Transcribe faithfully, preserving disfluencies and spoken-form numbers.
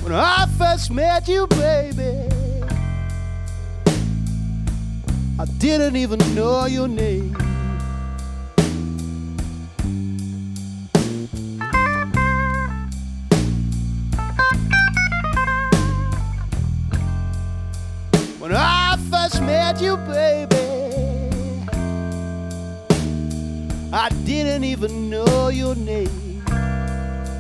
When I first met you, baby, I didn't even know your name. When I first met you, baby, I didn't even know your name.